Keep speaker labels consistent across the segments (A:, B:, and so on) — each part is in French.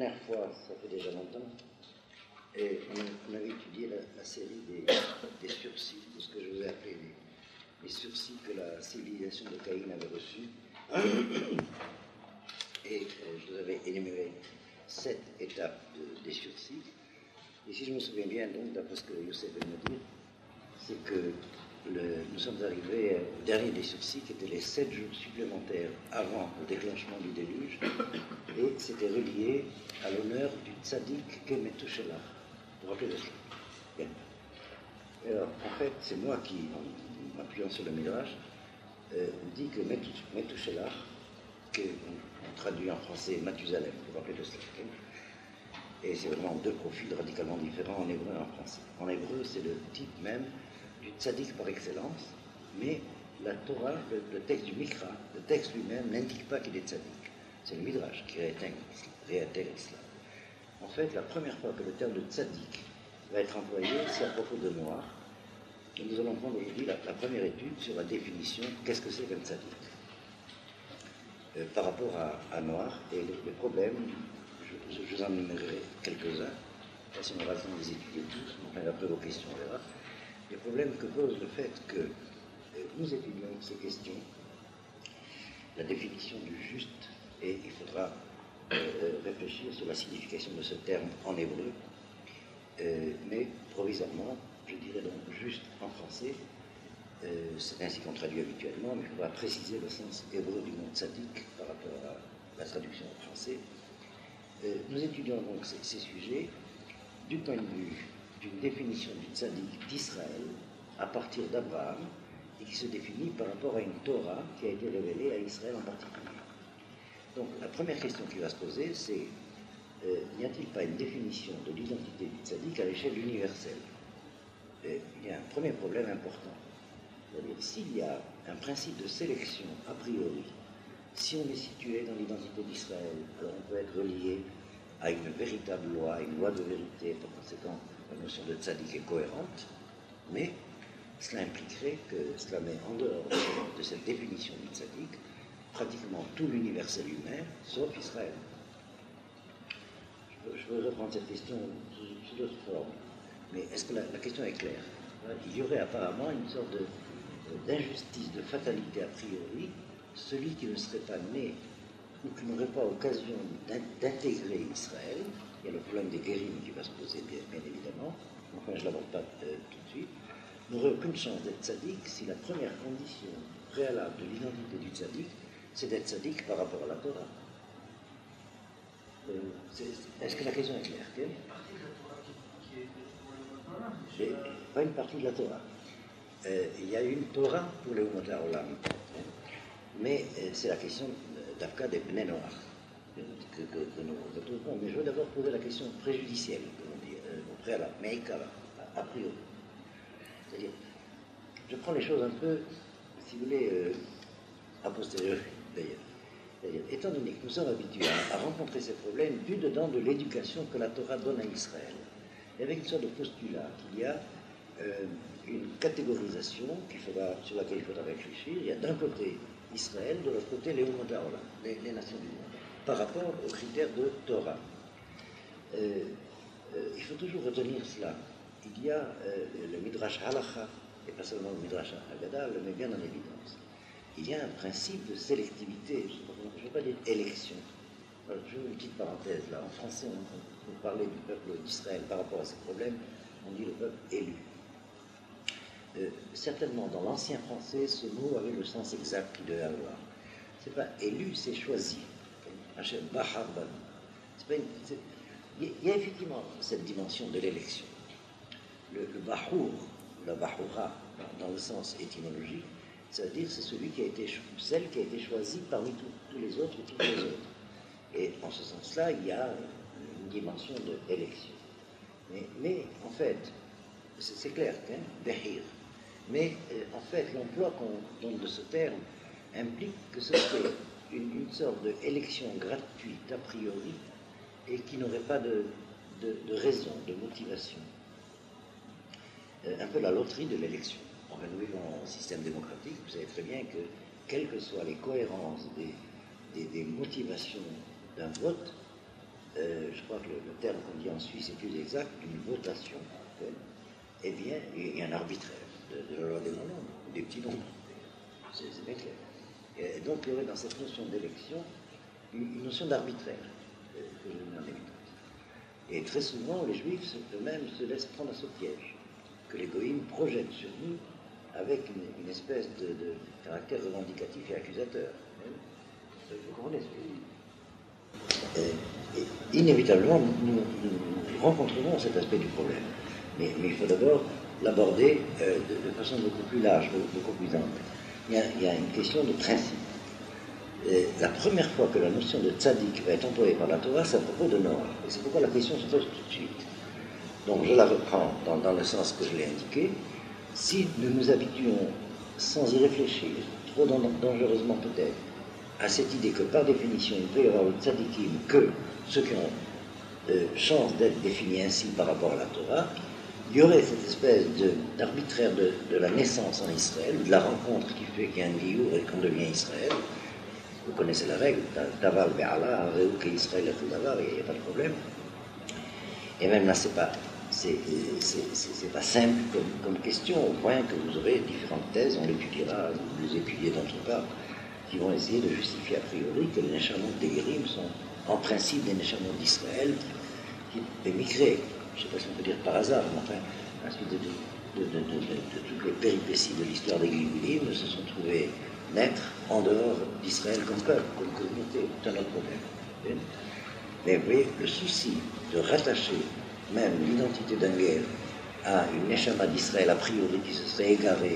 A: dernière fois, ça fait déjà longtemps, et on avait étudié la série des sursis, de ce que je vous ai appelé les sursis que la civilisation de Caïn avait reçus. Et je vous avais énuméré 7 étapes des sursis. Et si je me souviens bien, donc, d'après ce que Youssef vient de me dire, c'est que nous sommes arrivés au dernier des sursis, qui étaient les 7 jours supplémentaires avant le déclenchement du déluge, et c'était relié à l'honneur du tzaddik qu'est Methuselah. Vous vous rappelez de cela? Bien. Alors, en fait, c'est moi qui, en m'appuyant sur le Midrash, dit que Methuselah, qu'on traduit en français Mathusalem, vous vous rappelez de cela? Et c'est vraiment 2 profils radicalement différents en hébreu et en français. En hébreu, c'est le type même du tzaddik par excellence, mais la Torah, le texte du Mikra, le texte lui-même n'indique pas qu'il est tzaddik. C'est le Midrash qui réintègre cela. En fait, la première fois que le terme de tzaddik va être employé, c'est à propos de Noir. Et nous allons prendre aujourd'hui la première étude sur la définition qu'est-ce que c'est qu'un tzaddik par rapport à Noir et les problèmes. Je vous en énumérerai quelques-uns, pas si on aura le temps de les étudier tous, mais après vos questions, on verra. Les problèmes que pose le fait que nous étudions ces questions, la définition du juste, et il faudra réfléchir sur la signification de ce terme en hébreu, mais provisoirement, je dirais donc juste en français, c'est ainsi qu'on traduit habituellement, mais il faudra préciser le sens hébreu du mot tzaddik par rapport à la traduction en français. Nous étudions donc ces sujets du point de vue d'une définition du tzaddik d'Israël à partir d'Abraham et qui se définit par rapport à une Torah qui a été révélée à Israël en particulier. Donc la première question qui va se poser, c'est n'y a-t-il pas une définition de l'identité du tzaddik à l'échelle universelle? Il y a un premier problème important. C'est-à-dire, s'il y a un principe de sélection a priori, si on est situé dans l'identité d'Israël, alors on peut être relié à une véritable loi, une loi de vérité, par conséquent, la notion de tzaddik est cohérente, mais cela impliquerait que cela met en dehors de cette définition du tzaddik pratiquement tout l'universel humain, sauf Israël. Je veux reprendre cette question sous d'autres formes, mais est-ce que la question est claire? Il y aurait apparemment une sorte d'injustice, de fatalité a priori. Celui qui ne serait pas né ou qui n'aurait pas occasion d'intégrer Israël, il y a le problème des guérimes qui va se poser bien évidemment, enfin je ne l'aborde pas tout de suite, n'aurait aucune chance d'être tzaddik si la première condition préalable de l'identité du tzaddik, c'est d'être tzaddik par rapport à la Torah. Est-ce que la question est claire?
B: Une partie de la Torah qui est
A: pas une partie de la Torah. Il y a une Torah pour les Umot HaOlam, mais c'est la question d'Afka des Bnei Noach que nous retrouvons. Mais je veux d'abord poser la question préjudicielle, comme on dit, au préalable, mais a priori. C'est-à-dire, je prends les choses un peu, si vous voulez, a posteriori, d'ailleurs. Étant donné que nous sommes habitués à rencontrer ces problèmes du dedans de l'éducation que la Torah donne à Israël, et avec une sorte de postulat qu'il y a une catégorisation sur laquelle il faudra réfléchir. Il y a d'un côté Israël, de l'autre côté les Umot HaOlam, les nations du monde, par rapport aux critères de Torah. Il faut toujours retenir cela. Il y a le Midrash Halacha, et pas seulement le Midrash Haggadah, le met bien en évidence. Il y a un principe de sélectivité, je ne veux pas dire élection. Alors, je veux une petite parenthèse là. En français, on parlait du peuple d'Israël par rapport à ces problèmes, on dit le peuple élu. Certainement, dans l'ancien français, ce mot avait le sens exact qu'il devait avoir. C'est pas élu, c'est choisi. Il y a effectivement cette dimension de l'élection. Le bahour, la bahoura, dans le sens étymologique, c'est-à-dire c'est celui qui a été, celle qui a été choisie parmi tous les autres et toutes les autres. Et en ce sens-là, il y a une dimension d'élection. Mais en fait, c'est clair, hein, Behir. Mais en fait, l'emploi qu'on donne de ce terme implique que ce serait une sorte d'élection gratuite a priori et qui n'aurait pas de raison, de motivation. Un peu la loterie de l'élection. Enfin, nous vivons en système démocratique, vous savez très bien que, quelles que soient les cohérences des motivations d'un vote, je crois que le terme qu'on dit en Suisse est plus exact, d'une votation, eh bien, il y a un arbitraire de la loi des grands nombres, des petits nombres. C'est bien clair. Et donc, il y aurait dans cette notion d'élection une notion d'arbitraire que je mets en évidence. Et très souvent, les Juifs eux-mêmes se laissent prendre à ce piège, que les goïms projettent sur nous avec une espèce de caractère revendicatif et accusateur. Vous comprenez ce que et inévitablement, nous rencontrerons cet aspect du problème. Mais il faut d'abord l'aborder de façon beaucoup plus large, beaucoup plus ample. Il y a une question de principe. La première fois que la notion de tzaddik va être employée par la Torah, c'est à propos de Noah. Et c'est pourquoi la question se pose tout de suite. Donc je la reprends dans le sens que je l'ai indiqué. Si nous nous habituons, sans y réfléchir, trop dangereusement peut-être, à cette idée que par définition il peut y avoir le tzaddikim que ceux qui ont chance d'être définis ainsi par rapport à la Torah, il y aurait cette espèce d'arbitraire de la naissance en Israël, de la rencontre qui fait qu'il y a un liour et qu'on devient Israël. Vous connaissez la règle, Davar Be'ala, Reouk et Israël et tout Davar, il n'y a pas de problème. Et même là, c'est pas simple comme question, au point que vous aurez différentes thèses, on l'étudiera, vous les étudiez d'autre part, qui vont essayer de justifier a priori que les Neshamot des Guérim sont en principe des Neshamot d'Israël qui émigraient, je ne sais pas si on peut dire par hasard, mais enfin, à la suite de toutes les péripéties de l'histoire des Guérim, se sont trouvés naître en dehors d'Israël comme peuple, comme communauté, c'est un autre problème. Mais vous voyez, le souci de rattacher même l'identité d'un guerre à une Neshama d'Israël a priori qui se serait égarée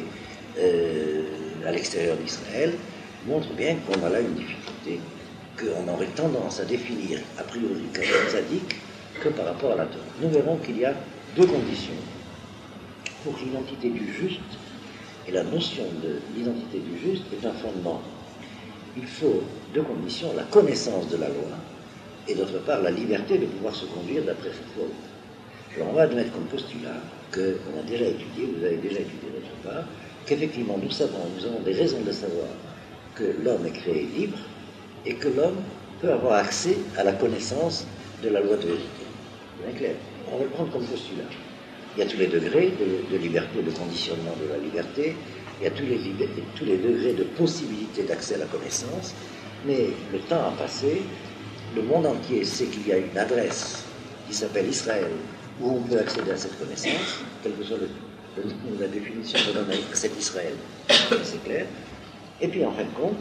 A: à l'extérieur d'Israël montre bien qu'on a là une difficulté, qu'on aurait tendance à définir a priori comme tzaddik que par rapport à la Torah. Nous verrons qu'il y a deux conditions pour que l'identité du juste et la notion de l'identité du juste est un fondement. Il faut deux conditions, la connaissance de la loi et d'autre part la liberté de pouvoir se conduire d'après cette loi. Alors on va admettre comme postulat qu'on a déjà étudié, vous avez déjà étudié d'autre part, qu'effectivement nous avons des raisons de savoir que l'homme est créé libre et que l'homme peut avoir accès à la connaissance de la loi de vérité. C'est bien clair. On va le prendre comme postulat. Il y a tous les degrés de liberté, de conditionnement de la liberté, il y a tous les degrés de possibilité d'accès à la connaissance, mais le temps a passé, le monde entier sait qu'il y a une adresse qui s'appelle Israël, où on peut accéder à cette connaissance, quelle que soit la définition de l'homme à cet Israël, c'est clair. Et puis en fin de compte,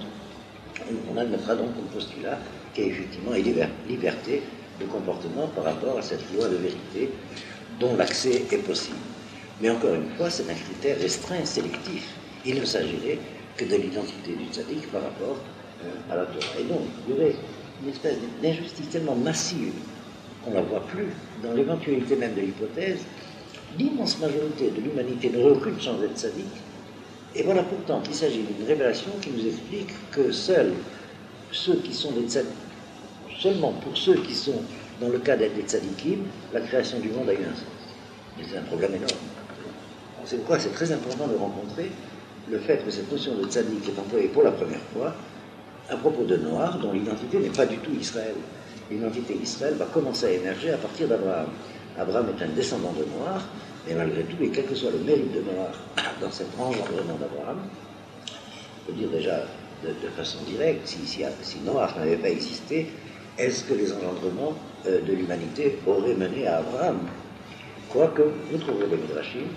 A: on admettra donc comme postulat qu'il y a effectivement une liberté de comportement par rapport à cette loi de vérité dont l'accès est possible. Mais encore une fois, c'est un critère restreint, sélectif. Il ne s'agirait que de l'identité du tzaddik par rapport à la Torah. Et donc, il y aurait une espèce d'injustice tellement massive qu'on ne la voit plus dans l'éventualité même de l'hypothèse. L'immense majorité de l'humanité n'aurait aucune chance d'être tzaddik. Et voilà pourtant qu'il s'agit d'une révélation qui nous explique que seuls ceux qui sont des tzaddik, seulement pour ceux qui sont dans le cas d'être des tzaddikim, la création du monde a eu un sens. Et c'est un problème énorme. C'est pourquoi c'est très important de rencontrer le fait que cette notion de tzaddik est employée pour la première fois à propos de Noir, dont l'identité n'est pas du tout Israël. L'identité Israël va commencer à émerger à partir d'Abraham. Abraham est un descendant de Noir, mais malgré tout, et quel que soit le mérite de Noir dans cet engendrement d'Abraham, on peut dire déjà de façon directe, si Noir n'avait pas existé, est-ce que les engendrements de l'humanité auraient mené à Abraham? Quoique, vous trouverez des midrashim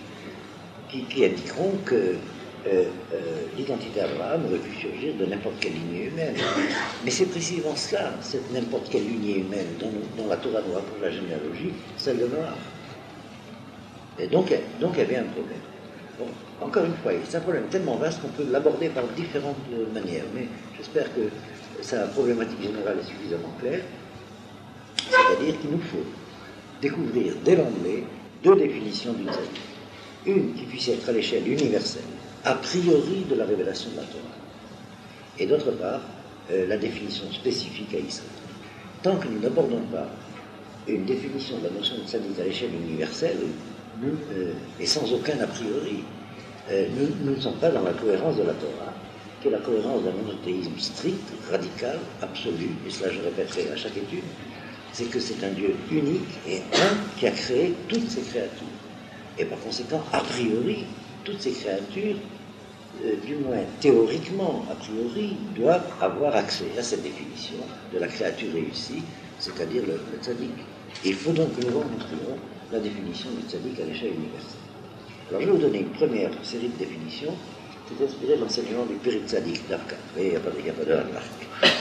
A: qui indiqueront que l'identité d'Abraham aurait pu surgir de n'importe quelle lignée humaine. Mais c'est précisément cela, cette n'importe quelle lignée humaine dont la Torah nous rappelle la généalogie, celle de Noir. Et donc il y avait un problème. Bon, encore une fois, c'est un problème tellement vaste qu'on peut l'aborder par différentes manières, mais j'espère que sa problématique générale est suffisamment claire, c'est-à-dire qu'il nous faut découvrir dès l'emblée deux définitions d'une tzaddik. Une qui puisse être à l'échelle universelle, a priori de la révélation de la Torah, et d'autre part, la définition spécifique à Israël. Tant que nous n'abordons pas une définition de la notion de tzaddik à l'échelle universelle, et sans aucun a priori, nous ne sommes pas dans la cohérence de la Torah, qui est la cohérence d'un monothéisme strict, radical, absolu, et cela je répéterai à chaque étude, c'est que c'est un Dieu unique et un qui a créé toutes ces créatures. Et par conséquent, a priori, toutes ces créatures, du moins théoriquement, a priori, doivent avoir accès à cette définition de la créature réussie, c'est-à-dire le tzaddik. Il faut donc que nous rencontrions la définition du tzaddik à l'échelle universelle. Alors je vais vous donner une première série de définitions qui est inspirée de l'enseignement du Périt Tzaddik d'Avka. Vous voyez, il n'y a pas de remarque.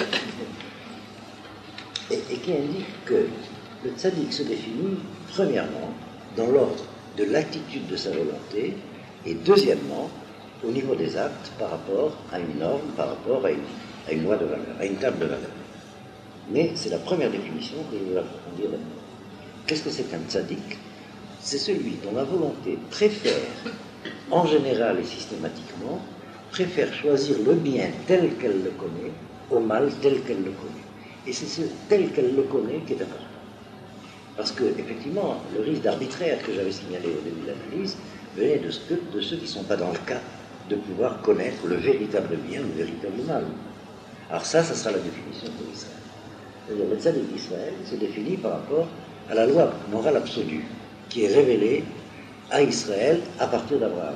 A: Et qui indique que le tzaddik se définit, premièrement, dans l'ordre de l'attitude de sa volonté, et deuxièmement, au niveau des actes par rapport à une norme, par rapport à une loi de valeur, à une table de valeur. Mais c'est la première définition que je vais approfondir maintenant. Qu'est-ce que c'est qu'un tzaddik? C'est celui dont la volonté préfère, en général et systématiquement, préfère choisir le bien tel qu'elle le connaît au mal tel qu'elle le connaît. Et c'est ce tel qu'elle le connaît qui est important. Parce que, effectivement, le risque d'arbitraire que j'avais signalé au début de l'analyse venait de ceux qui ne sont pas dans le cas de pouvoir connaître le véritable bien, le véritable mal. Alors ça sera la définition pour Israël. C'est-à-dire, le tzaddik d'Israël se définit par rapport à la loi morale absolue qui est révélée à Israël à partir d'Abraham.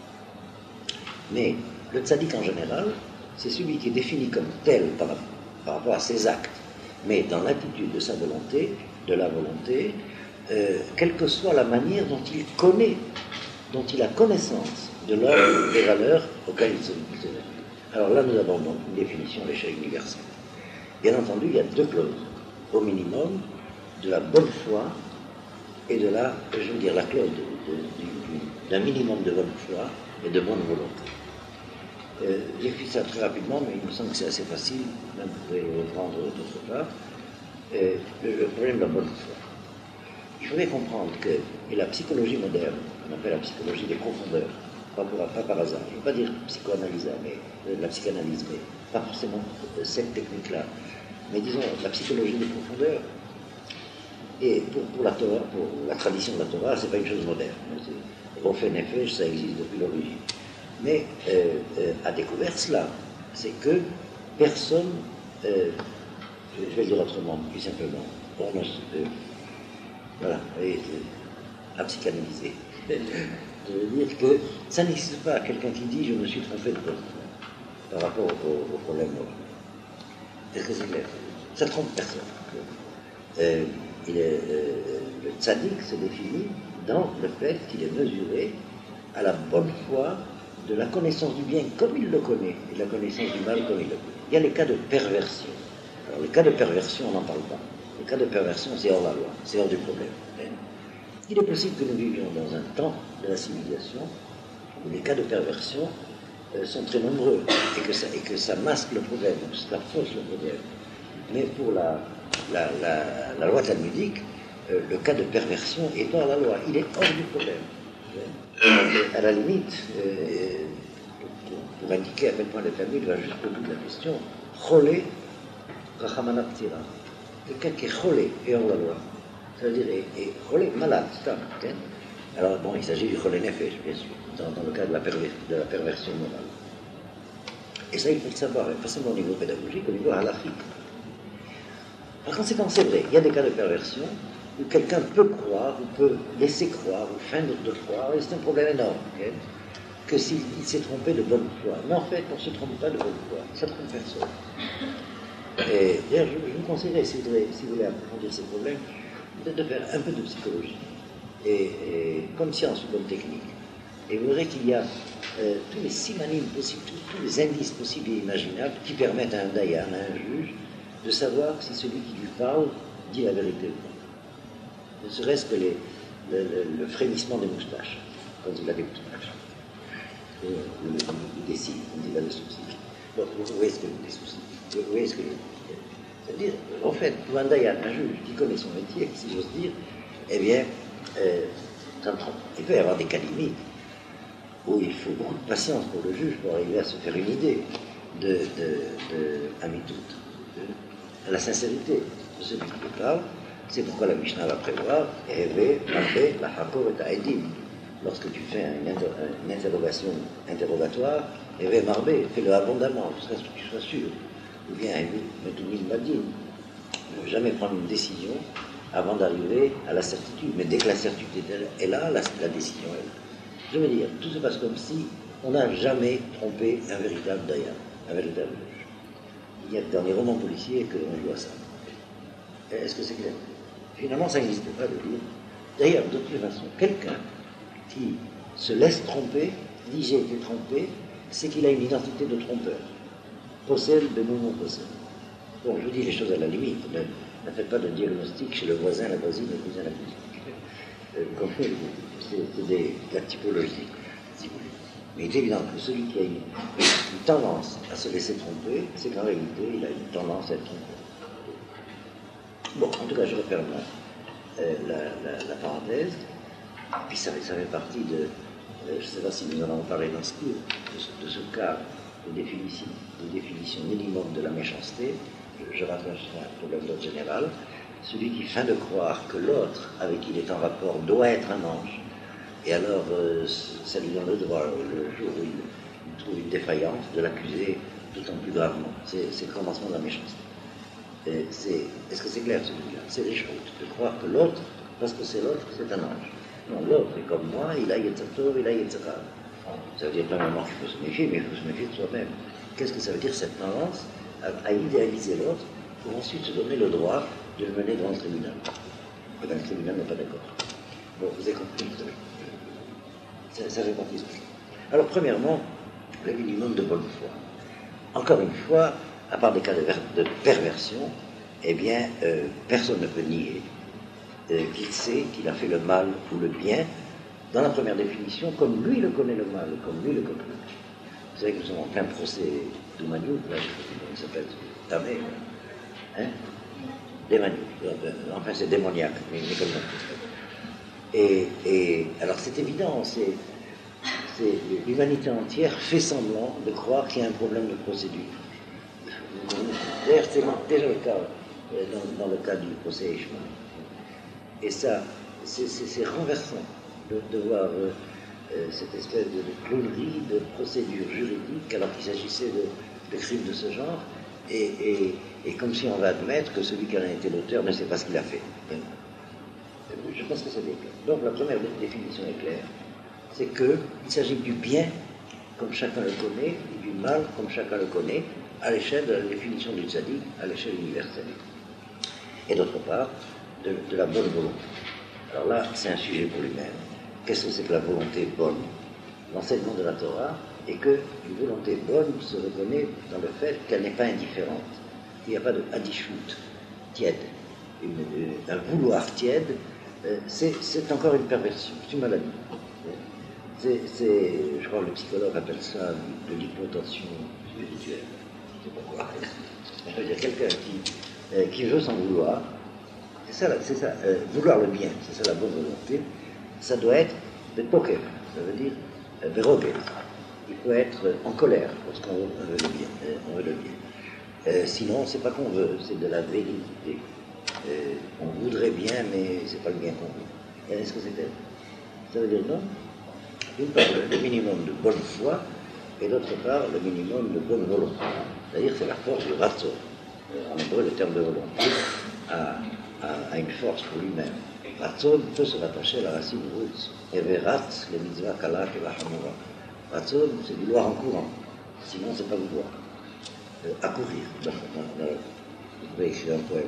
A: Mais le tzaddik en général, c'est celui qui est défini comme tel par rapport à ses actes, mais dans l'attitude de sa volonté, de la volonté, quelle que soit la manière dont il connaît, dont il a connaissance de l'ordre des valeurs auxquelles il se réfère. Alors là, nous avons donc une définition à l'échelle universelle. Bien entendu, il y a deux clauses, au minimum, de la bonne foi et de la, je veux dire, la clause d'un minimum de bonne foi et de bonne volonté. J'écris ça très rapidement, mais il me semble que c'est assez facile, même vous pouvez le reprendre d'autre part. Le problème de la bonne foi. Il faudrait comprendre que, et la psychologie moderne, on appelle la psychologie des profondeurs, pas par hasard, je ne veux pas dire psychoanalyse, mais la psychanalyse, mais pas forcément cette technique-là, mais disons la psychologie des profondeurs. Et pour la Torah, pour la tradition de la Torah, c'est pas une chose moderne. Rofé Nefesh, ça existe depuis l'origine. Mais a découvert cela, c'est que personne, je vais le dire autrement, plus simplement, voilà, à psychanalyser. Je veux dire que ça n'existe pas quelqu'un qui dit je me suis trompé de bonne foi par rapport au problème moral. Est-ce que c'est clair? Ça trompe personne. Le tzaddik se définit dans le fait qu'il est mesuré à la bonne foi de la connaissance du bien comme il le connaît et de la connaissance du mal comme il le connaît. Il y a les cas de perversion. Alors les cas de perversion, on n'en parle pas. Les cas de perversion, c'est hors la loi, c'est hors du problème. Il est possible que nous vivions dans un temps de la civilisation où les cas de perversion sont très nombreux et que ça masque le problème, ça fausse le problème. Mais pour la loi talmudique, le cas de perversion est hors la loi, il est hors du problème. À la limite, pour indiquer à quel point le Talmud va jusqu'au bout de la question, cholé, rachamana ptira. Quelqu'un qui est cholé et hors la loi. Ça veut dire, et cholé, malade, c'est un. Alors bon, il s'agit du cholé nefesh, bien sûr, dans le cas de la perversion morale. Et ça, il faut le savoir, pas seulement au niveau pédagogique, au niveau halachique. Par conséquent, c'est vrai, il y a des cas de perversion où quelqu'un peut croire, ou peut laisser croire, ou feindre de croire, et c'est un problème énorme, okay, que s'il s'est trompé de bonne foi. Mais en fait, on ne se trompe pas de bonne foi, ça ne trompe personne. Et d'ailleurs, je vous conseillerais, si vous voulez approfondir ces problèmes, peut-être de faire un peu de psychologie, et comme science ou comme technique. Et vous verrez qu'il y a tous les simanimes possibles, tous les indices possibles et imaginables qui permettent à un dayan, à un juge, de savoir si celui qui lui parle dit la vérité ou pas. Ne serait-ce que le frémissement des moustaches, quand il a des moustaches. Il décide, quand il a des sourcils. Donc, vous voyez ce que des sourcils. Vous voyez ce que c'est-à-dire, en fait, pour un dayan, un juge qui connaît son métier, si j'ose dire, eh bien, ça me trompe. Il peut y avoir des cas limites où il faut beaucoup de patience pour le juge pour arriver à se faire une idée de Amitout, de la sincérité de celui qui lui parle. C'est pourquoi la Mishnah va prévoir la hakor et ta'edim. Lorsque tu fais une interrogatoire, fais-le abondamment, jusqu'à ce que tu sois sûr. Ou bien, Metumil Madin, ne jamais prendre une décision avant d'arriver à la certitude. Mais dès que la certitude est là, la décision est là. Je veux dire, tout se passe comme si on n'a jamais trompé un véritable Dayan, un véritable juge. Il y a dans les romans policiers que l'on voit ça. Est-ce que c'est clair? Finalement, ça n'existe pas de dire. D'ailleurs, de toute façon, quelqu'un qui se laisse tromper, dit j'ai été trompé, c'est qu'il a une identité de trompeur. Possède de non possède. Bon, je vous dis les choses à la limite. Ne faites pas de diagnostic chez le voisin, la voisine, le cousin, la cousine. C'est de la typologie, si vous voulez. Mais il est évident que celui qui a une tendance à se laisser tromper, c'est qu'en réalité, il a une tendance à être trompé. Bon, en tout cas, je referme la parenthèse. Puis ça fait partie de, je ne sais pas si nous en avons parlé dans ce cours, de ce cas de définition minimum de la méchanceté. Je rattache à un problème d'ordre général. Celui qui feint de croire que l'autre avec qui il est en rapport doit être un ange, et alors ça lui donne le droit, le jour où il trouve une défaillance, de l'accuser d'autant plus gravement. C'est le commencement de la méchanceté. Est-ce que c'est clair celui-là? C'est des choses. De croire que l'autre, parce que c'est l'autre, c'est un ange. Non, l'autre est comme moi, il a Yetzatov, il a Yetzara. Ça veut dire premièrement qu'il faut se méfier, mais il faut se méfier de soi-même. Qu'est-ce que ça veut dire cette tendance à idéaliser l'autre pour ensuite se donner le droit de le mener devant le tribunal? Et bien le tribunal n'est pas d'accord. Bon, vous avez compris. Ça fait partie de ce que je veux. Alors premièrement, le minimum de bonne foi. Encore une fois, à part des cas de perversion, eh bien, personne ne peut nier qu'il sait qu'il a fait le mal ou le bien, dans la première définition, comme lui le connaît le mal, comme lui le connaît le bien. Vous savez que nous sommes en plein procès d'Oumagnouk, là, je ne sais pas comment il s'appelle, Tamé, hein? Démagnouk, enfin c'est démoniaque, mais comme ça. Et alors c'est évident, l'humanité entière fait semblant de croire qu'il y a un problème de procédure. D'ailleurs, c'est déjà le cas dans le cas du procès Eichmann. Et ça, c'est renversant de voir cette espèce de clonerie de procédure juridique alors qu'il s'agissait de crimes de ce genre, et comme si on va admettre que celui qui en a été l'auteur ne sait pas ce qu'il a fait. Je pense que c'est bien clair. Donc la première définition est claire, c'est qu'il s'agit du bien comme chacun le connaît, et du mal comme chacun le connaît, à l'échelle de la définition du tzaddik, à l'échelle universelle. Et d'autre part, de la bonne volonté. Alors là, c'est un sujet pour lui-même. Qu'est-ce que c'est que la volonté bonne? L'enseignement de la Torah est qu'une volonté bonne se reconnaît dans le fait qu'elle n'est pas indifférente. Il n'y a pas de adishut, tiède. Un vouloir tiède, c'est encore une perversion, c'est une maladie. Je crois que le psychologue appelle ça de l'hypotension spirituelle. Je ne sais pas quoi. Je veux dire, quelqu'un qui veut s'en vouloir, c'est ça, vouloir le bien, c'est ça la bonne volonté, ça doit être de poker, ça veut dire verogel. Il faut être en colère lorsqu'on veut le bien. On veut le bien. Sinon, c'est pas qu'on veut, c'est de la véridité. On voudrait bien, mais c'est pas le bien qu'on veut. Est-ce que c'est tel? Ça veut dire non? D'une part, le minimum de bonne foi, et d'autre part, le minimum de bonne volonté. C'est-à-dire, c'est la force du ratzo. En hébreu, le terme de volonté a une force pour lui-même. Ratzo peut se rattacher à la racine rutz. Everatz, le mitzvah kala keva hamura. Ratzo, c'est vouloir en courant. Sinon, c'est pas vouloir. Accourir. Vous pouvez écrire un poème.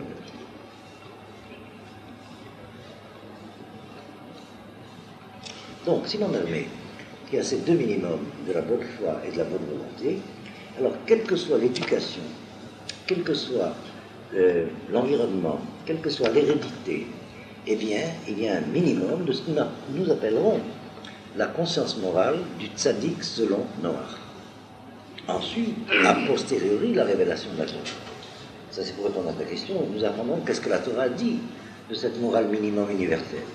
A: Donc, si l'on admet qu'il y a ces deux minimums de la bonne foi et de la bonne volonté, alors quelle que soit l'éducation, quel que soit l'environnement, quelle que soit l'hérédité, eh bien, il y a un minimum de ce que nous appellerons la conscience morale du tzaddik selon Noach. Ensuite, a posteriori, la révélation de la Torah. Ça, c'est pour répondre à ta question. Nous apprendrons qu'est-ce que la Torah dit de cette morale minimum universelle.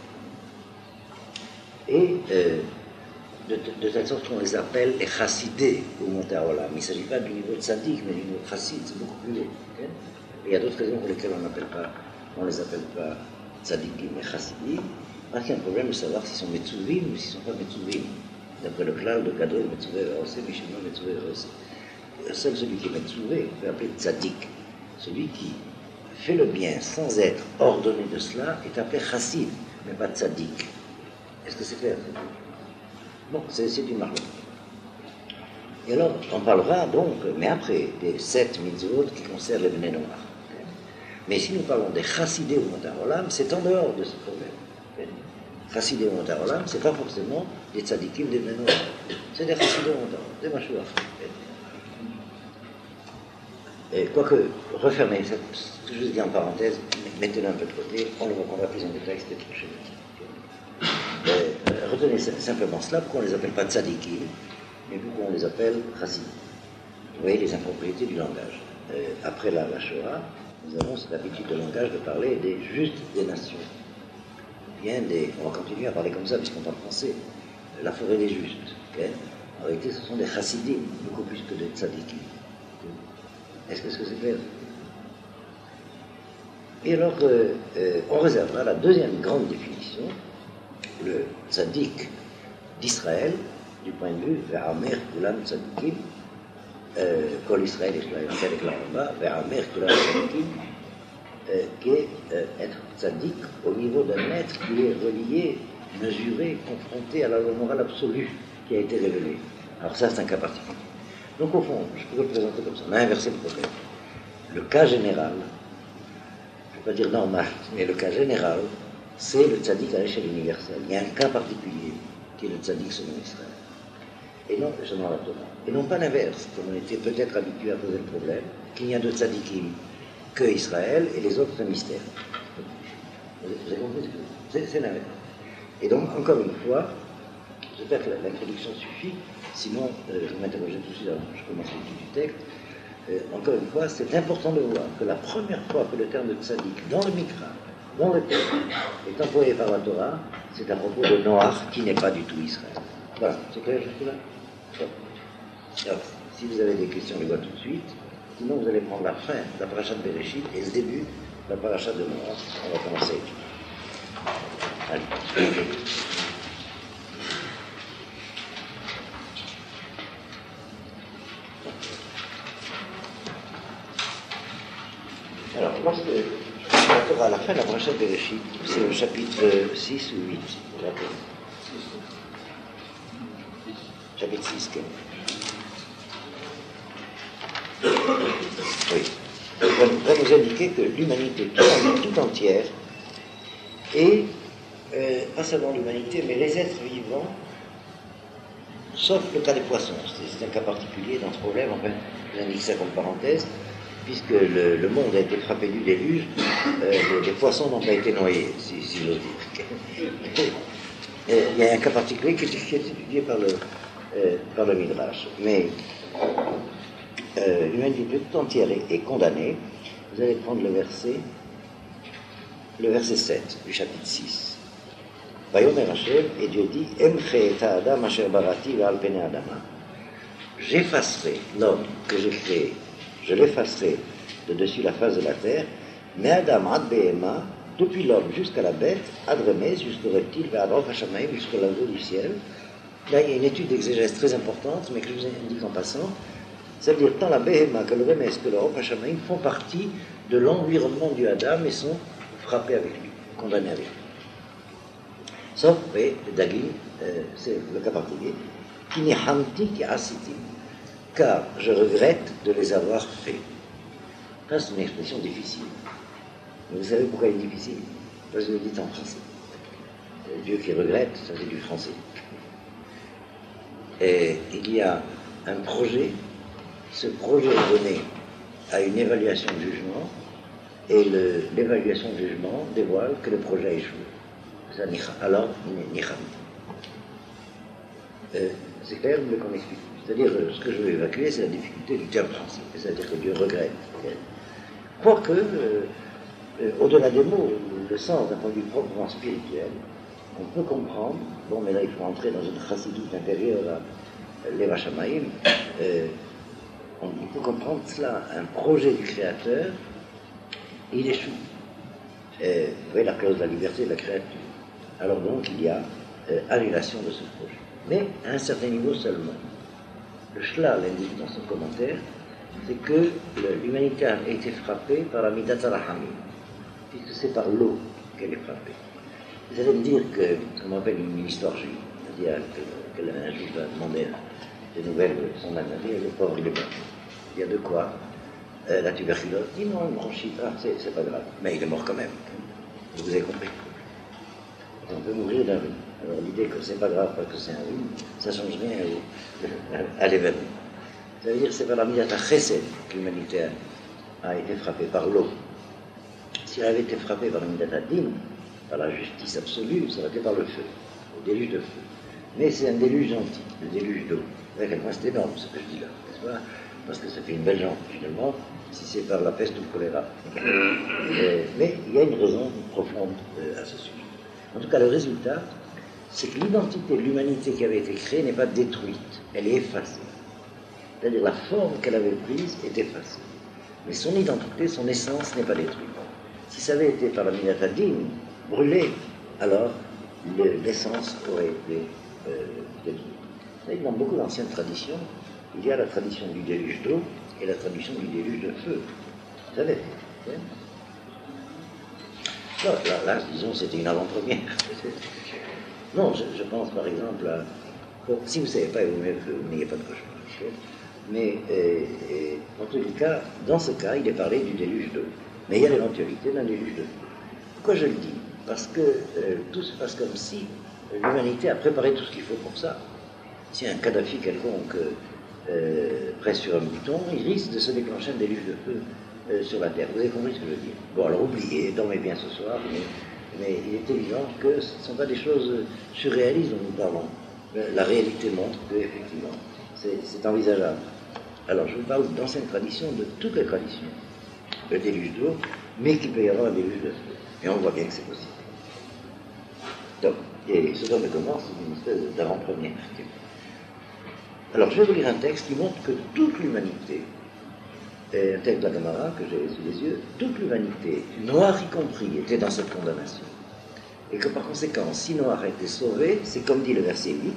A: Et de telle sorte qu'on les appelle les chassidés au Monte Haolam. Il ne s'agit pas du niveau de tzaddik, mais du niveau de chassid, c'est beaucoup plus haut. Okay? Et il y a d'autres raisons pour lesquelles on ne les appelle pas tzaddikim mais chassidim, parce qu'il y a un problème de savoir s'ils sont metzuvim ou s'ils ne sont pas metzuvim. D'après le klal de Gadol, metzuvé verosé, Mishima metzuvé verosé. Seul celui qui est metzuvé, on peut appeler tzaddik, celui qui fait le bien sans être ordonné de cela est appelé chassid, mais pas tzaddik. Est-ce que c'est clair? Bon, c'est du marlon. Et alors, on parlera donc, mais après, des 7 mitzvot qui concernent les bnei noirs. Mais si nous parlons des chassidés ou motarolam, c'est en dehors de ce problème. Chassidés ou motarolam, c'est pas forcément des tzadikim des bnei noirs. C'est des chassidés ou motarolam, des machouas. Et quoique, refermez ce que je vous dis en parenthèse, mettez-le un peu de côté, on le reprendra plus en détail cette prochaine. Retenez simplement cela, pourquoi on ne les appelle pas tzadikim, mais pourquoi on les appelle chassid. Vous voyez les impropriétés du langage. Après la Shoah, nous avons cette habitude de langage de parler des justes des nations. On va continuer à parler comme ça, puisqu'on parle français. La forêt des justes. Okay? En réalité, ce sont des chassidim, beaucoup plus que des tzadikim. Est-ce que c'est clair? Et alors, on réservera la deuxième grande définition, le tzaddik d'Israël, du point de vue vers Amer Kulam Tzadikim, Kol Israël et Chalek Laraba, vers Amer Kulam Tzadikim, qui est être tzaddik au niveau d'un être qui est relié, mesuré, confronté à la loi morale absolue qui a été révélée. Alors ça, c'est un cas particulier. Donc au fond, je pourrais le présenter comme ça. On a inversé le problème. Le cas général, je ne vais pas dire normal, mais le cas général, c'est le tzaddik à l'échelle universelle. Il y a un cas particulier qui est le tzaddik selon Israël. Et non selon la Torah. Et non pas l'inverse, comme on était peut-être habitué à poser le problème, qu'il n'y a de tzaddikim que Israël et les autres un mystère. Vous avez compris ce que c'est l'inverse. Et donc, encore une fois, j'espère que l'introduction suffit. Sinon, je m'interrogeais tout de suite, alors je commence l'étude du texte. Encore une fois, c'est important de voir que la première fois que le terme de tzaddik dans le Mikra, dans le texte, est employé par la Torah, c'est à propos de Noach qui n'est pas du tout Israël. Voilà, c'est clair jusque-là? Alors, si vous avez des questions, on les voit tout de suite. Sinon, vous allez prendre la fin de la paracha de Bereshit et le début de la paracha de Noach. On va commencer. Allez. Alors, lorsque la Torah, à la fin de la paracha de Bereshit, c'est le chapitre 6 ou 8, vous rappelez? Chapitre 6, quel? Oui. Va nous indiquer que l'humanité tout entière, et pas seulement l'humanité, mais les êtres vivants, sauf le cas des poissons. C'est un cas particulier dans ce problème, enfin, je vous indique ça comme parenthèse, puisque le monde a été frappé du déluge, les poissons n'ont pas été noyés, si j'ose dire. Il y a un cas particulier qui est étudié par le Midrash. Mais l'humanité tout entière est condamnée. Vous allez prendre le verset 7 du chapitre 6. Vayomer Hashem, et Dieu dit, Emche et Adam asher barati ve'al pene adama. J'effacerai l'homme que j'ai créé, je l'effacerai de dessus la face de la terre, mais Adam ad behema, depuis l'homme jusqu'à la bête, ad remes, jusqu'au reptile, ve'ad rof hashamaim, jusqu'au laveau du ciel. Là, il y a une étude d'exégèse très importante, mais que je vous indique en passant. C'est-à-dire, tant la behema que le remes que le rof hashamaim font partie de l'environnement du Adam et sont frappés avec lui, condamnés avec lui. Sauf, oui, Dagim, c'est le cas particulier, qui n'est hamti qui asiti, car je regrette de les avoir faits. Ça, c'est une expression difficile. Mais vous savez pourquoi elle est difficile? Parce que vous le dites en français. Dieu qui regrette, ça c'est du français. Et il y a un projet, ce projet est donné à une évaluation de jugement, et l'évaluation de jugement dévoile que le projet a échoué. Alors, Nicham. C'est clair, mais qu'on explique. C'est-à-dire, ce que je veux évacuer, c'est la difficulté du terme français. C'est-à-dire que Dieu regrette. Quoique, au-delà des mots, le sens d'un point de vue proprement spirituel, on peut comprendre, bon, mais là, il faut entrer dans une chassidoute intérieure à l'Eva Shamaim, on peut comprendre cela, un projet du Créateur, il échoue. Vous voyez la clause de la liberté de la créature. Alors donc, il y a annulation de ce projet. Mais à un certain niveau seulement. Le Shlal indique dans son commentaire c'est que l'humanité a été frappée par la Midat al-Rahamim, puisque c'est par l'eau qu'elle est frappée. Vous allez me dire que, on m'appelle une histoire juive, c'est-à-dire qu'un juif va demander des nouvelles de son ami, le pauvre, il est mort. Il y a de quoi la tuberculose, dit non, une bronchite, c'est pas grave, mais il est mort quand même. Vous avez compris. On peut mourir d'un rhume. Alors l'idée que c'est pas grave parce que c'est un rhume, ça change rien à l'événement. Ça veut dire que c'est par la Midat Chesed que l'humanité a été frappée par l'eau. Si elle avait été frappée par la Midat Din, par la justice absolue, ça aurait été par le feu, le déluge de feu. Mais c'est un déluge gentil, le déluge d'eau. Vous voyez à quel point c'est énorme ce que je dis là, n'est-ce pas? Parce que ça fait une belle jambe finalement, si c'est par la peste ou le choléra. Mais il y a une raison profonde à ce sujet. En tout cas, le résultat, c'est que l'identité de l'humanité qui avait été créée n'est pas détruite, elle est effacée. C'est-à-dire la forme qu'elle avait prise est effacée. Mais son identité, son essence n'est pas détruite. Si ça avait été par la Midat Din, brûlée, alors l'essence aurait été détruite. Vous savez, dans beaucoup d'anciennes traditions, il y a la tradition du déluge d'eau et la tradition du déluge de feu. Vous savez, là, disons, c'était une avant-première. Non, je pense par exemple à... Bon, si vous ne savez pas, il vaut mieux que vous n'ayez pas de cauchemar. Mais en tout cas, dans ce cas, il est parlé du déluge d'eau. Mais il y a l'éventualité d'un déluge de feu. Pourquoi je le dis? Parce que tout se passe comme si l'humanité a préparé tout ce qu'il faut pour ça. Si un Kadhafi quelconque presse sur un bouton, il risque de se déclencher un déluge de feu sur la Terre. Vous avez compris ce que je veux dire? Bon, alors oubliez, dormez bien ce soir, mais il est évident que ce ne sont pas des choses surréalistes dont nous parlons. La réalité montre qu'effectivement, c'est envisageable. Alors, je vous parle d'anciennes traditions, de toutes les traditions. Le déluge d'eau, mais qu'il peut y avoir un déluge de feu. Et on voit bien que c'est possible. Donc, et ce dont je commence, c'est une espèce d'avant-première. Alors, je vais vous lire un texte qui montre que toute l'humanité, un texte de la Gemara que j'ai sous les yeux, toute l'humanité, Noach y compris, était dans cette condamnation. Et que par conséquent, si Noach a été sauvé, c'est comme dit le verset 8,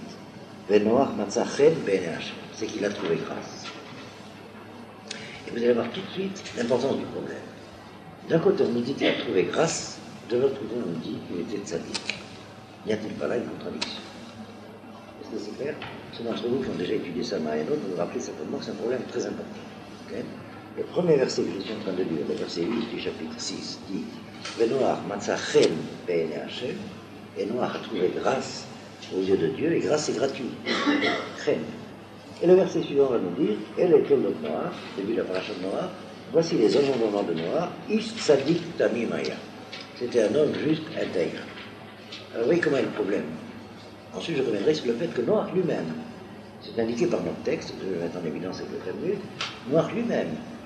A: c'est qu'il a trouvé grâce. Et vous allez voir tout de suite l'importance du problème. D'un côté, on nous dit qu'il a trouvé grâce, de l'autre côté, on nous dit qu'il était tzaddik. N'y a-t-il pas là une contradiction? Est-ce que c'est clair? Ceux d'entre vous qui ont déjà étudié ça, vous vous rappelez certainement que c'est un problème très important. Okay? Le premier verset que je suis en train de lire, le verset 8 du chapitre 6, dit Noach matzachen be'ene Hashem, et Noach a trouvé grâce aux yeux de Dieu, et grâce c'est gratuit. Chen. Et le verset suivant va nous dire Elle est le Noach, début de la paracha de Noach, voici les amendements de Noach, Ish tzadik tamimaya. C'était un homme juste intègre. Alors, vous voyez comment est le problème. Ensuite, je reviendrai sur le fait que Noach lui-même, c'est indiqué par notre texte, que je vais mettre en évidence avec le Talmud, Noach lui-même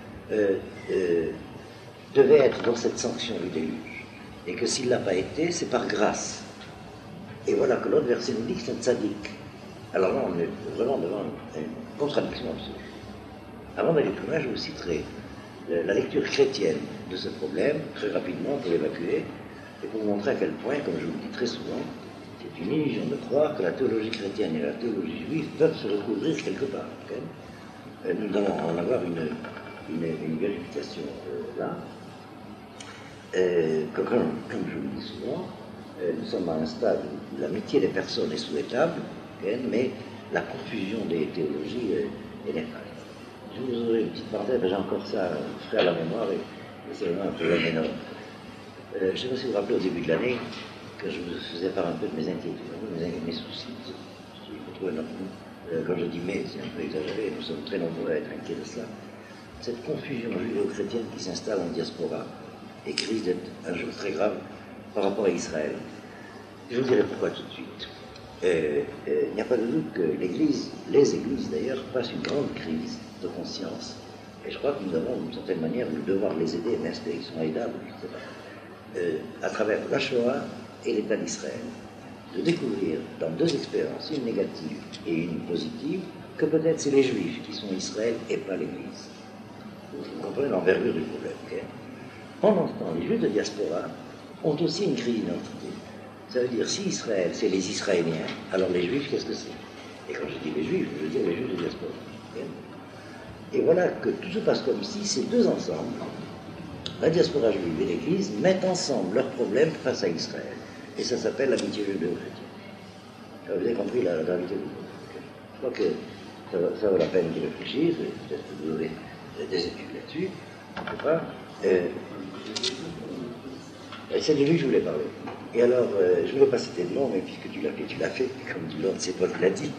A: devait être dans cette sanction du déluge. Et que s'il ne l'a pas été, c'est par grâce. Et voilà que l'autre verset nous dit que c'est un tzaddik. Alors là, on est vraiment devant une contradiction absolue. Avant d'aller plus loin, je vous citerai la lecture chrétienne de ce problème, très rapidement, pour l'évacuer, et pour vous montrer à quel point, comme je vous le dis très souvent, c'est une illusion de croire que la théologie chrétienne et la théologie juive peuvent se recouvrir quelque part. Okay? Nous devons en avoir une vérification là. Comme je vous le dis souvent, nous sommes à un stade où l'amitié des personnes est souhaitable, okay, mais la confusion des théologies est néfaste. Je vous ouvrir une petite parenthèse, j'ai encore ça frais à la mémoire et c'est vraiment un problème énorme. Je ne sais pas si vous vous rappelez au début de l'année que je vous faisais part un peu de mes inquiétudes, mes soucis. Quand je dis mais, c'est un peu exagéré, nous sommes très nombreux à être inquiets de cela. Cette confusion judéo-chrétienne qui s'installe en diaspora et qui risque d'être un jour très grave par rapport à Israël. Je vous dirai pourquoi tout de suite. Il n'y a pas de doute que l'Église, les Églises d'ailleurs, passent une grande crise de conscience. Et je crois que nous avons, d'une certaine manière, le devoir de les aider, mais est-ce qu'ils sont aidables? Je ne sais pas. À travers la Shoah et l'État d'Israël, de découvrir dans deux expériences, une négative et une positive, que peut-être c'est les Juifs qui sont Israël et pas l'Église. Vous comprenez l'envergure du problème. Okay? Pendant ce temps, les Juifs de diaspora ont aussi une crise d'identité. Ça veut dire, si Israël, c'est les Israéliens, alors les Juifs, qu'est-ce que c'est? Et quand je dis les Juifs, je veux dire les Juifs de diaspora. Okay? Et voilà que tout se passe comme si ces deux ensembles, la diaspora juive et l'Église, mettent ensemble leurs problèmes face à Israël. Et ça s'appelle l'amitié judéo-chrétienne. Vous avez compris la gravité du problème. Je crois que ça vaut la peine d'y réfléchir, peut-être que vous aurez des études là-dessus, je ne sais pas. C'est de lui que je voulais parler. Et alors, je ne veux pas citer de nom, mais puisque tu l'as fait, comme dit l'autre, c'est toi qui l'as dit.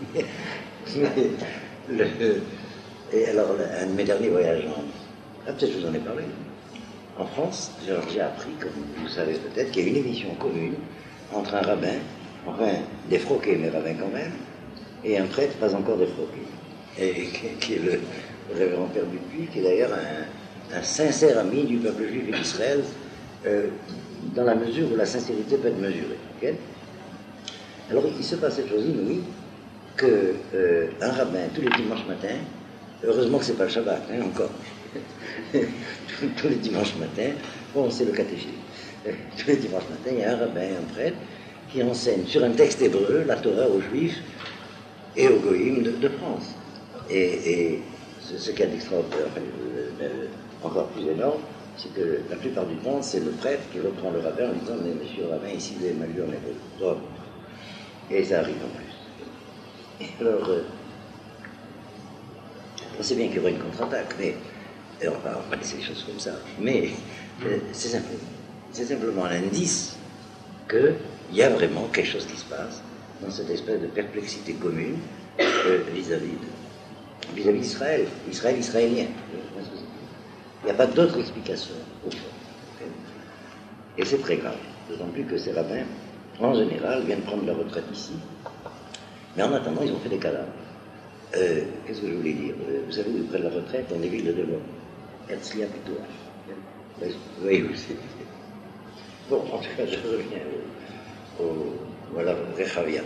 A: Et alors, un de mes derniers voyages peut-être je vous en ai parlé. En France, j'ai appris, comme vous savez peut-être, qu'il y a une émission commune entre un rabbin, enfin défroqué, mais rabbin quand même, et un prêtre pas encore défroqué, et qui est le révérend Père Dupuis, qui est d'ailleurs un sincère ami du peuple juif et d'Israël, dans la mesure où la sincérité peut être mesurée. Okay. Alors il se passe cette chose inouïe qu'un rabbin, tous les dimanches matins, heureusement que c'est pas le Shabbat, hein, encore, tous les dimanches matins, bon c'est le catéchisme, tous les dimanches matins il y a un rabbin, un prêtre, qui enseigne sur un texte hébreu la Torah aux Juifs et aux Goïms de France. Et ce qu'il y a d'extraordinaire, encore plus énorme, c'est que la plupart du temps, c'est le prêtre qui reprend le rabbin en disant « Mais monsieur le rabbin, ici, vous avez mal lu en hébreu. » Et ça arrive en plus. Et alors, on sait bien qu'il y aura une contre-attaque, mais on va pas laisser les choses comme ça. Mais c'est simplement un indice qu'il y a vraiment quelque chose qui se passe dans cette espèce de perplexité commune vis-à-vis d'Israël, israélien. Il n'y a pas d'autre explication au fond. Et c'est très grave, d'autant plus que ces rabbins, en général, viennent prendre leur retraite ici, mais en attendant, ils ont fait des cadavres. Qu'est-ce que je voulais dire? Vous savez où ils prennent la retraite? Dans les villes de développement. Herzliya Pitoua. Vous voyez où c'est? Bon, en tout cas, je reviens voilà, Rechavia.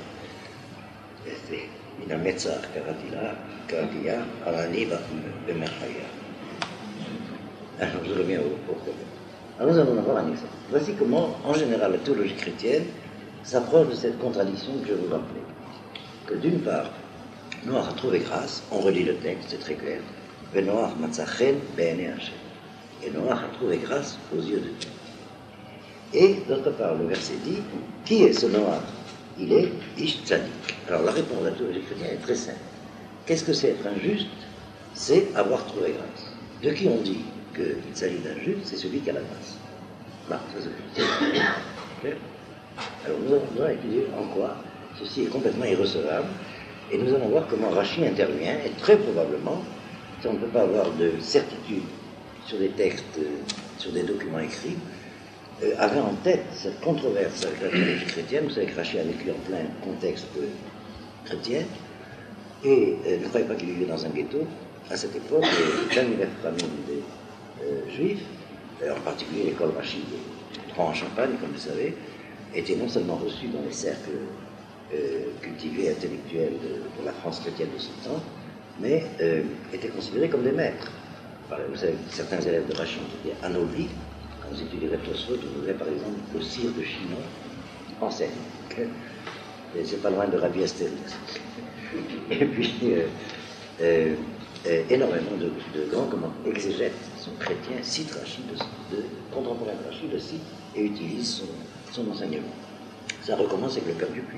A: מן המצח קראתיה, על אני במרחביה. Alors je reviens au problème. Alors nous allons en voir un exemple. Voici comment, en général, la théologie chrétienne s'approche de cette contradiction que je vous rappelais. Que d'une part, Noach a trouvé grâce, on relit le texte, c'est très clair, Noach matzachen be'enei Hashem. Et Noach a trouvé grâce aux yeux de Dieu. Et d'autre part, le verset dit, qui est ce Noach? Il est Ish Tzadik. Alors la réponse de la théologie chrétienne est très simple. Qu'est-ce que c'est être injuste? C'est avoir trouvé grâce. De qui on dit qu'il s'agit d'injuste? C'est celui qui a la grâce. Bah, ça c'est clair. Alors nous allons étudier en quoi ceci est complètement irrecevable, et nous allons voir comment Rachi intervient, et très probablement, si on ne peut pas avoir de certitude sur des textes, sur des documents écrits, avait en tête cette controverse avec la théologie chrétienne. Vous savez que Rachi a vécu en plein contexte chrétien, et ne croyez pas qu'il vivait dans un ghetto. À cette époque, l'univers famille des Juifs, en particulier l'école Rachi de Troyes en Champagne, comme vous savez, était non seulement reçue dans les cercles cultivés, intellectuels de la France chrétienne de ce temps, mais était considérée comme des maîtres. Vous savez, certains élèves de Rachi ont été anoblis. Quand vous étudiez Tosfot, vous verrez par exemple le sire de Chinon enseigne. Et c'est pas loin de Rabbi Astérix. Et puis, énormément de grands exégètes sont chrétiens, citent Rachi, de contemporains de Rachi, le citent et utilisent son enseignement. Ça recommence avec le Père Dupuis.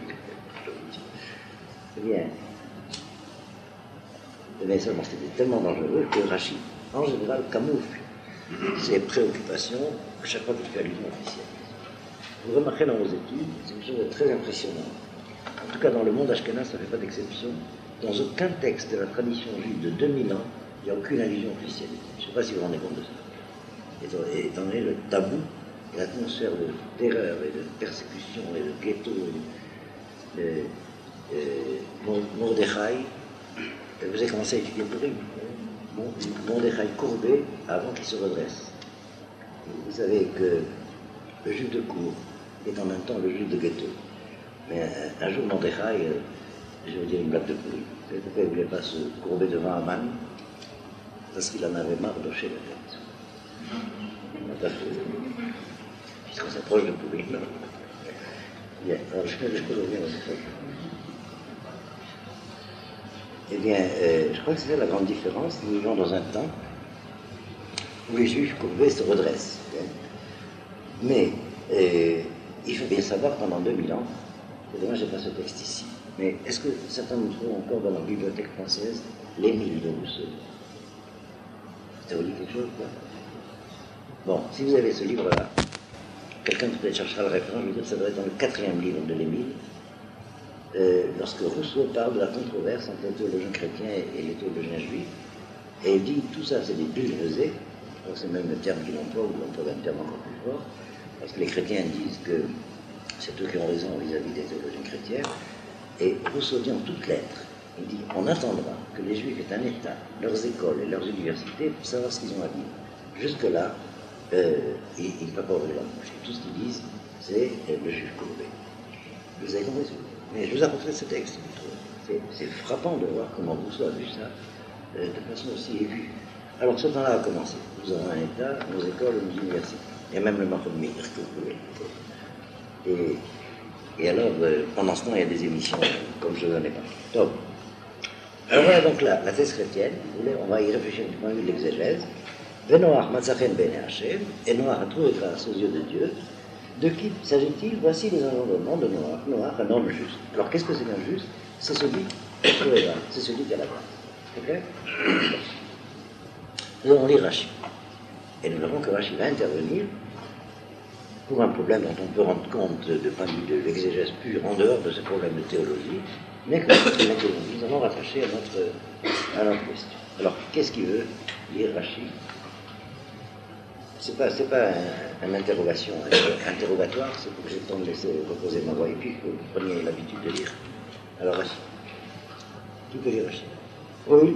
A: Eh bien, seulement c'était tellement dangereux que Rachi, en général, camoufle ses préoccupations à chaque fois qu'il fait allusion officielle. Vous remarquerez dans vos études, c'est une chose très impressionnante. En tout cas, dans le monde ashkénaze, ça ne fait pas d'exception. Dans aucun texte de la tradition juive de 2000 ans, il n'y a aucune allusion officielle. Je ne sais pas si vous vous rendez compte de ça. Étant donné le tabou, l'atmosphère de terreur et de persécution et de ghetto, Mordechai, vous avez commencé à étudier Purim. Mordechai courbé avant qu'il se redresse. Vous savez que le juif de cour est en même temps le juif de ghetto. Mais un jour, Mordechai, je vais dire une blague de Purim, vous savez pourquoi il ne voulait pas se courber devant Aman? Parce qu'il en avait marre d'hocher la tête. Puisqu'on s'approche de Purim. Bien, alors je reviens au Eh bien, je crois que c'est ça la grande différence. Nous vivons dans un temps où les juifs courbés se redressent. Mais il faut bien savoir pendant 2000 ans, et dommage, je n'ai pas ce texte ici, mais est-ce que certains d'entre vous ont encore dans la bibliothèque française l'Émile de Rousseau? Ça vous dit quelque chose, quoi? Bon, si vous avez ce livre-là, quelqu'un peut-être cherchera le référent, je veux dire, ça doit être dans le 4e livre de l'Émile, lorsque Rousseau parle de la controverse entre les théologiens chrétiens et les théologiens juifs, et il dit tout ça c'est des billerésés, donc c'est même le terme qu'il emploie, ou il emploie un terme encore plus fort, parce que les chrétiens disent que c'est eux qui ont raison vis-à-vis des théologiens chrétiens, et Rousseau dit en toutes lettres, il dit on attendra que les juifs aient un État, leurs écoles et leurs universités pour savoir ce qu'ils ont à dire. Jusque-là, il ne peut pas ouvrir la bouche. Tout ce qu'ils disent, c'est le juif courbé. Vous avez compris? Mais je vous apporterai ce texte. C'est frappant de voir comment Rousseau a vu ça de façon aussi aiguë. Alors ce temps-là a commencé. Nous avons un État, nos écoles, nos universités. Il y a même le Mahmoud Meir que vous pouvez. Et alors, pendant ce temps, il y a des émissions comme je n'en ai pas. Donc, alors voilà donc la thèse chrétienne. Vous voulez, on va y réfléchir du point de vue de l'exégèse. Venoach Matzachen Ben Hachem, et Noach a trouvé grâce aux yeux de Dieu. De qui s'agit-il? Voici les engendrements de Noach. Noach, un homme juste. Alors qu'est-ce que c'est qu'un juste? C'est celui qui a trouvé grâce, c'est celui qui a la grâce. Ok? Nous allons lire Rashi. Et nous verrons que Rashi va intervenir pour un problème dont on peut rendre compte de point de vue de l'exégèse pure en dehors de ce problème de théologie, mais que nous allons rattacher à notre question. Alors, qu'est-ce qu'il veut lire Rashi? C'est pas un interrogatoire, c'est pour que j'ai le temps de laisser reposer ma voix et puis que vous preniez l'habitude de lire. Alors Rashi. Qui peut lire Rashi? Oui,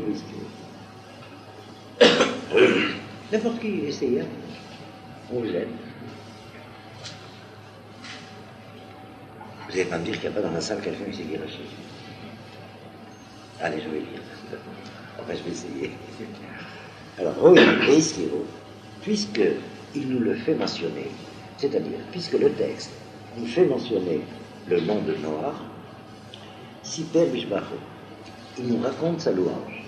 A: n'importe qui, essayez. On vous aide. Vous n'allez pas me dire qu'il n'y a pas dans la salle quelqu'un qui sait lire Rashi. Allez, je vais lire. Enfin, je vais essayer. Alors, oui, puisqu'il nous le fait mentionner, c'est-à-dire, puisque le texte nous fait mentionner le nom de Noach, Siper Bishbacho, il nous raconte sa louange.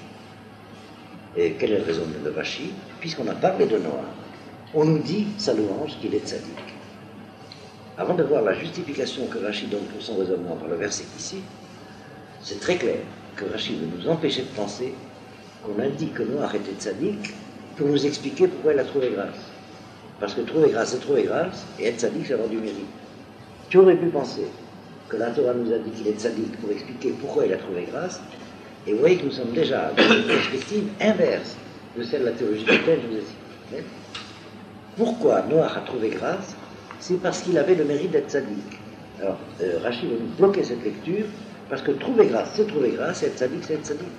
A: Et quelle est la raison de Rashi? Puisqu'on a parlé de Noach, on nous dit sa louange qu'il est tzaddik. Avant de voir la justification que Rashi donne pour son raisonnement par le verset ici, c'est très clair que Rashi veut nous empêcher de penser qu'on a dit que Noach était tzaddik pour nous expliquer pourquoi il a trouvé grâce. Parce que trouver grâce, c'est trouver grâce, et être tzaddik, c'est avoir du mérite. Tu aurais pu penser que la Torah nous a dit qu'il est tzaddik pour expliquer pourquoi il a trouvé grâce, et vous voyez que nous sommes déjà dans une perspective inverse de celle de la théologie chrétienne, je vous ai cité. Pourquoi Noach a trouvé grâce? C'est parce qu'il avait le mérite d'être tzaddik. Alors, Rashi va nous bloquer cette lecture, parce que trouver grâce, et être tzaddik, c'est être tzaddik.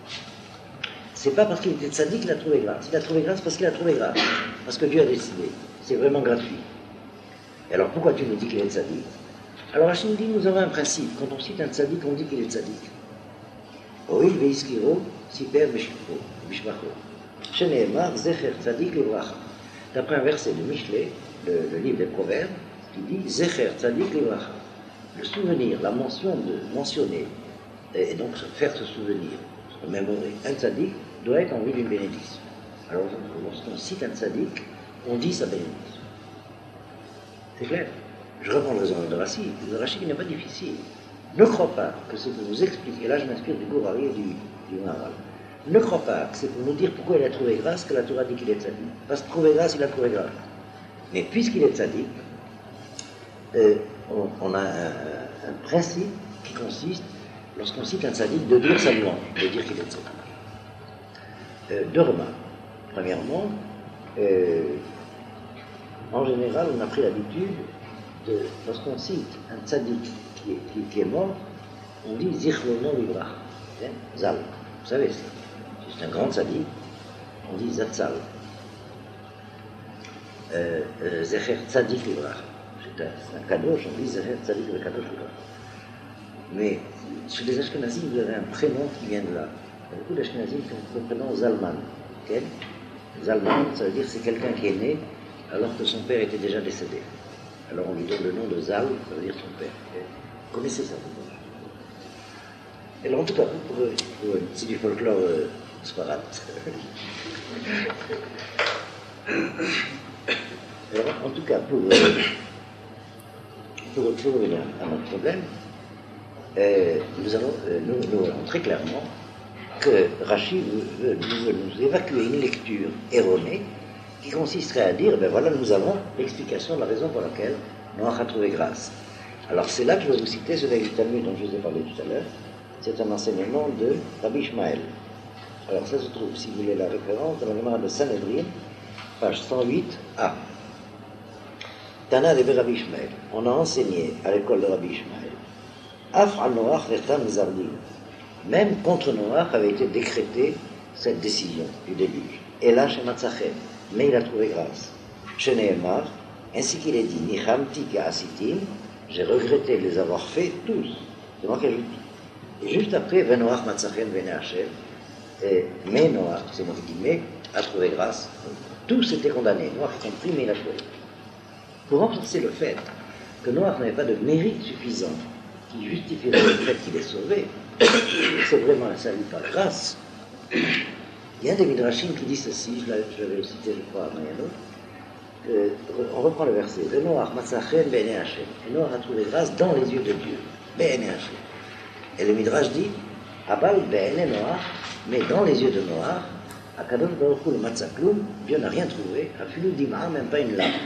A: C'est pas parce qu'il était tzaddik qu'il a trouvé grâce. Il a trouvé grâce parce qu'il a trouvé grâce. Parce que Dieu a décidé. C'est vraiment gratuit. Et alors pourquoi tu nous dis qu'il est tzaddik? Alors Rashi nous dit, nous avons un principe. Quand on cite un tzaddik, on dit qu'il est tzaddik. Oil veiskiro, siper bishbacho. Sheneemar, zecher tzaddik livracha. D'après un verset de Michelet, le livre des Proverbes, qui dit zecher tzaddik livracha. Le souvenir, la mention de mentionner, et donc faire se souvenir, se remémorer. Un tzaddik doit être en vue d'une bénédiction. Alors, lorsqu'on cite un tzaddik, on dit sa bénédiction. C'est clair. Je reprends le raisonnement de Rashi. Le Rashi n'est pas difficile. Ne crois pas que c'est pour nous expliquer, et là je m'inspire du Gourari et du Maharal, ne crois pas que c'est pour nous dire pourquoi il a trouvé grâce que la Torah dit qu'il est tzaddik. Parce que trouver grâce, il a trouvé grâce. Mais puisqu'il est tzaddik, on a un principe qui consiste, lorsqu'on cite un tzaddik, de dire sa louange, de dire qu'il est tzaddik. Deux remarques. Premièrement, en général, on a pris l'habitude, lorsqu'on cite un tzaddik qui est mort, on dit Zichrono Livrach, Zal. Vous savez, c'est un grand tzaddik, on dit Zatzal. Zecher Tzadik Livrach. C'est un kadosh, on dit Zecher Tzadik le kadosh Livrach. Mais chez les Ashkenazim, vous avez un prénom qui vient de là. Il y a beaucoup d'Ashkenazim qui ont le prénom Zalman. Okay? Zalman, ça veut dire que c'est quelqu'un qui est né alors que son père était déjà décédé. Alors on lui donne le nom de Zal, ça veut dire son père. Okay? Vous connaissez ça, Alors, en tout cas, c'est du folklore sparade. Alors, en tout cas, pour revenir à notre problème, nous voyons très clairement que Rachid veut nous évacuer une lecture erronée qui consisterait à dire, ben voilà, nous avons l'explication de la raison pour laquelle Noach a trouvé grâce. Alors c'est là que je vais vous citer ce Talmud dont je vous ai parlé tout à l'heure. C'est un enseignement de Rabbi Ishmael. Alors ça se trouve, si vous voulez la référence, dans la Gemara de Sanhedrin, page 108a. Tana de Rabbi Ishmael. On a enseigné à l'école de Rabbi Ishmael. Af al Noach vertam zardim. Même contre Noach avait été décrétée cette décision du déluge. Et là, chez Matzachem, mais il a trouvé grâce. Chez Nehemar, ainsi qu'il est dit, Nichamti ka'asitim, j'ai regretté de les avoir faits tous. C'est moi qui ajoute. Et juste après, Venoach Matzachem Vene Hashem, mais Noach, c'est moi qui dis, mais a trouvé grâce. Tous étaient condamnés, Noach compris, mais il a trouvé. Pour renforcer le fait que Noach n'avait pas de mérite suffisant qui justifierait le fait qu'il est sauvé, c'est vraiment un salut par grâce. Il y a un des Midrashim qui dit ceci, je l'avais le cité, je crois, à Mayano. On reprend le verset. Noach Matzachem Bene Hashem. Et Noach a trouvé grâce dans les yeux de Dieu. Bene Hashem. Et le Midrash dit Abal Bene Noach, mais dans les yeux de Noach, Akadosh Baruch Hu le Matzaklum, Dieu n'a rien trouvé, Afilu Dima, même pas une larme.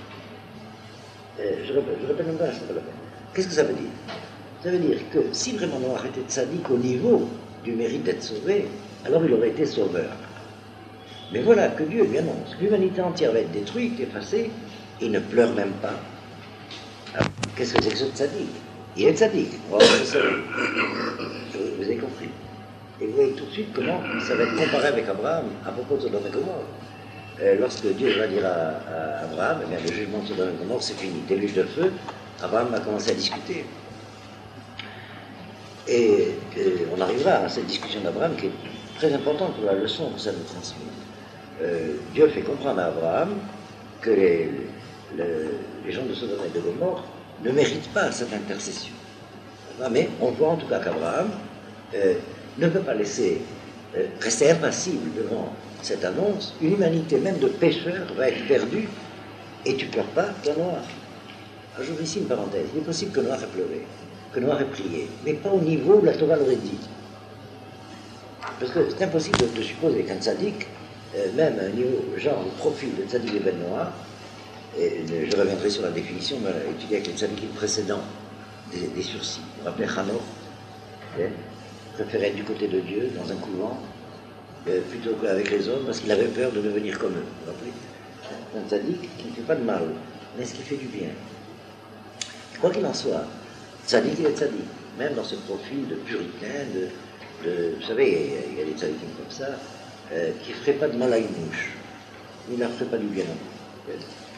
A: Je répète même pas, c'est pas la peine. Qu'est-ce que ça veut dire? Ça veut dire que si vraiment Noach était tzaddik au niveau du mérite d'être sauvé, alors il aurait été sauveur. Mais voilà que Dieu lui annonce, l'humanité entière va être détruite, effacée, il ne pleure même pas. Alors, qu'est-ce que c'est que ce tzaddik? Il est tzaddik, vous avez compris. Et vous voyez tout de suite comment ça va être comparé avec Abraham à propos de Sodome et Gomorrhe. Lorsque Dieu va dire à Abraham, eh bien, le jugement de Sodome et Gomorrhe, c'est fini, déluge de feu, Abraham va commencer à discuter. Et on arrivera à cette discussion d'Abraham qui est très importante pour la leçon que ça nous transmet. Dieu fait comprendre à Abraham que les gens de Sodome et de Gomorrhe ne méritent pas cette intercession. Mais on voit en tout cas qu'Abraham ne peut pas laisser rester impassible devant cette annonce. Une humanité même de pécheurs va être perdue et tu ne pleures pas, toi Noach. J'ouvre ici une parenthèse. Il est possible que Noach ait pleuré, que Noach ait prié, mais pas au niveau où la Torah l'aurait dit. Parce que c'est impossible de supposer qu'un tzaddik, même à un niveau, genre le profil de tzaddik ben Noach, et je reviendrai sur la définition, mais étudiée avec les tzaddikim précédents des sursis. Vous vous rappelez Hanoch, préférait être du côté de Dieu, dans un couvent, plutôt qu'avec les hommes, parce qu'il avait peur de devenir comme eux. Vous vous rappelez? Un tzaddik qui ne fait pas de mal, mais ce qui fait du bien. Quoi qu'il en soit, tzaddik, il est tzaddik. Même dans ce profil de puritain, vous savez, il y a des tzaddikim comme ça, qui ne feraient pas de mal à une mouche. Il ne leur ferait pas du bien non plus.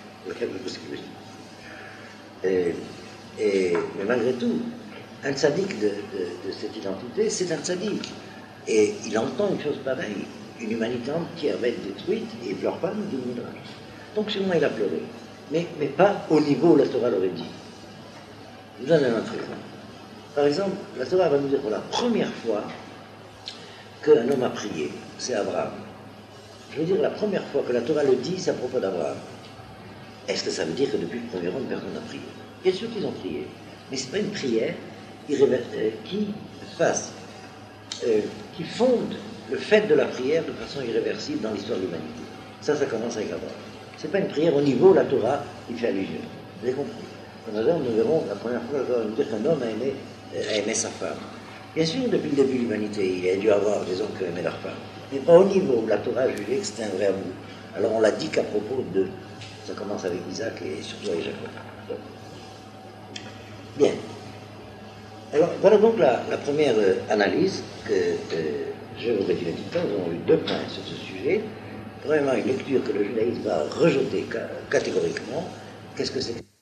A: Mais malgré tout, un tzaddik de cette identité, c'est un tzaddik. Et il entend une chose pareille. Une humanité entière va être détruite et il ne pleure pas, nous dit le Midrash. Donc sûrement il a pleuré. Mais pas au niveau où la Torah l'aurait dit. Je vous donne un autre exemple. Par exemple, la Torah va nous dire pour la première fois qu'un homme a prié, c'est Abraham. Je veux dire, la première fois que la Torah le dit, c'est à propos d'Abraham. Est-ce que ça veut dire que depuis le premier homme, personne n'a prié? Bien sûr qu'ils ont prié. Mais ce n'est pas une prière qui fonde le fait de la prière de façon irréversible dans l'histoire de l'humanité. Ça commence avec Abraham. Ce n'est pas une prière au niveau où la Torah y fait allusion. Vous avez compris? Nous verrons la première fois la Torah nous dire qu'un homme a aimé sa femme. Bien sûr, depuis le début de l'humanité, il a dû avoir des hommes qui aimaient leur femme. Mais pas au niveau où la Torah a jugé que c'était un vrai amour. Alors on l'a dit qu'à propos de... Ça commence avec Isaac et surtout avec Jacob. Bien. Alors, voilà donc la première analyse que je vous réduire du temps. Nous avons eu deux points sur ce sujet. Premièrement, une lecture que le judaïsme va rejeter catégoriquement. Qu'est-ce que c'est?